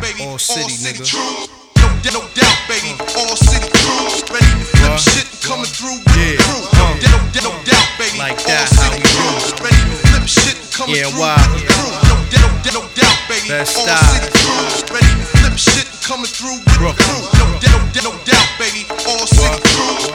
baby. All city, nigga. No doubt, baby. All city crew. Ready to flip shit coming through with the crew. No doubt, baby. Like that, all how city we crew. do. Ready to flip shit coming through with the crew. No doubt, baby. Best all style. city crew. Ready to flip shit coming through with the crew. No doubt, baby. All city crew.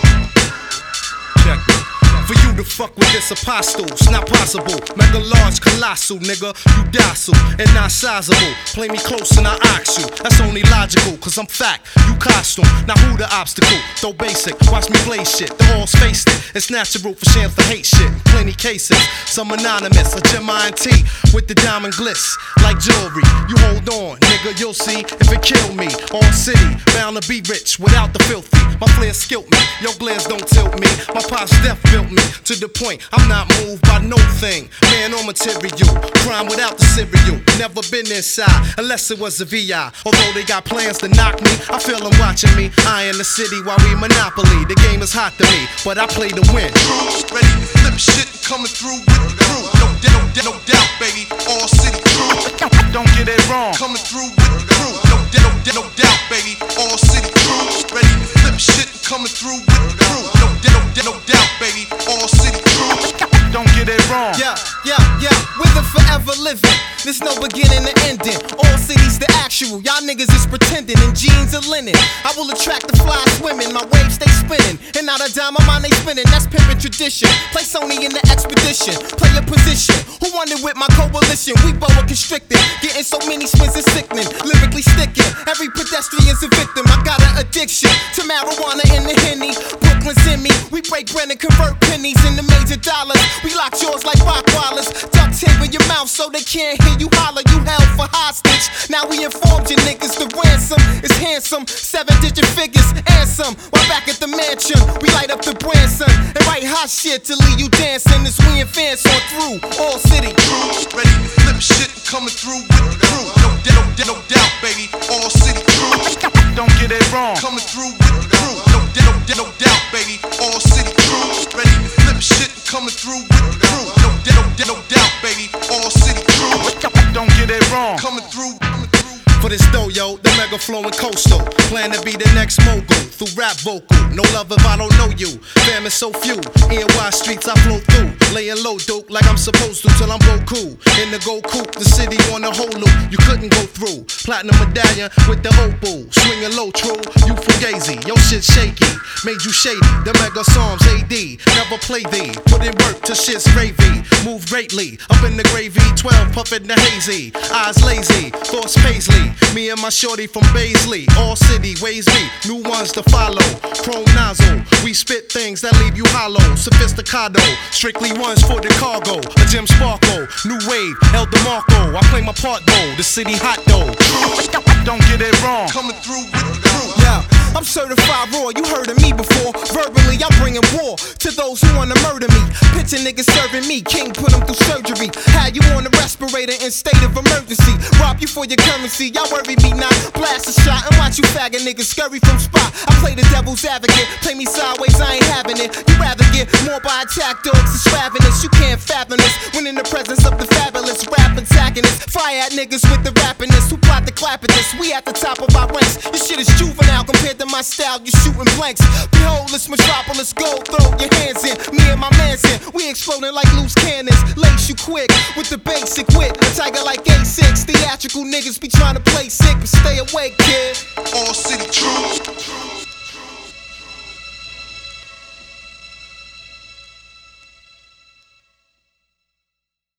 Check it. For you to fuck with this apostle, it's not possible. Mega large, colossal, nigga. You docile and not sizable. Play me close and I ox you. That's only logical, cause I'm fact. You costume. Now who the obstacle? Though basic, watch me play shit. The all's faced it. It's natural for shams to hate shit. Plenty cases. Some anonymous. A Gemini T with the diamond glitz. Like jewelry. You hold on, nigga. You'll see if it kill me. All city, bound to be rich without the filthy. My flair skilled me. Your glares don't tilt me. My pop's death built me. To the point, I'm not moved by no thing. Man or material, crime without the cereal. Never been inside, unless it was a VI. Although they got plans to knock me, I feel them watching me. I in the city while we monopoly. The game is hot to me, but I play to win. Ready to flip shit coming through with the crew. No doubt, baby. All city crew. Don't get it wrong. Coming through with the crew. No doubt, baby. All city crew. Ready to flip shit coming through with the crew. No doubt, baby. All city crew. Don't get it wrong. Yeah, we're the forever living. There's no beginning to ending. All cities the actual. Y'all niggas is pretending in jeans and linen. I will attract the fly swimming. My waves stay spinning. And not a dime of mine they spinning. That's pimpin' tradition. Play Sony in the expedition. Play a position. Who wanted with my coalition? We boa constricted. Getting so many spins is sickening. Lyrically sticking. Every pedestrian's a victim. I got an addiction to marijuana and the Henny. Brooklyn's in me. We break bread and convert pennies into major dollars. We lock yours like Rockwallers. Duct tape in your mouth so they can't hear you holler. You held for hostage. Now we informed you niggas the ransom is handsome. 7-digit figures and some. While back at the mansion, we light up the Branson and write hot shit to leave you dancing as we advance on through all city. Ready to flip shit coming through with the crew. No doubt, baby. All city crew. Don't get it wrong. Coming through with the crew. No doubt, baby. All city crew. Ready to flip shit coming through with the crew. No doubt, baby. All city crew. Don't get it wrong. Coming through. For this dough, yo, the mega flowing coastal. Plan to be the next mogul through rap vocal. No love if I don't know you. Fam is so few. NY streets I flow through. Laying low, dope, like I'm supposed to till I'm Goku. In the Go Coupe, the city on the whole loop. You couldn't go through. Platinum medallion with the opal. Swinging low, true. You fugazi. Yo, shit shaky. Made you shady. The mega Psalms AD. Never play thee. Put in work till shit's gravy. Move greatly. Up in the gravy. 12 puffin' the hazy. Eyes lazy. Thoughts Paisley. Me and my shorty from Baisley. All city ways me. New ones to follow. Chrome nozzle. We spit things that leave you hollow. Sophisticado. Strictly ones for the cargo. A Jim Sparkle. New wave. El DeMarco. I play my part though. The city hot though. Don't get it wrong. Coming through with the crew. Yeah, I'm certified raw. You heard of me before. Verbally, I'm bringing war to those who wanna murder me. Picture niggas serving me. King put them through surgery. Had you on the respirator in state of emergency. Rob you for your currency. Y'all worry me not. Blast a shot and watch you faggot niggas scurry from spot. I play the devil's advocate. Play me sideways, I ain't having it. You rather get more by attack dogs than ravenous. You can't fathom this when in the presence of the fabulous rap antagonist. Fire at niggas with the rappiness who plot to clap at this. We at the top of our ranks. Your shit is juvenile compared to my style. You shooting blanks. Behold this metropolis gold. Throw your hands in. Me and my man's in. We exploding like loose cannons. Lace you quick with the basic wit. A tiger like A6. Theatrical niggas be trying to play sick, but stay awake, kid. All city true.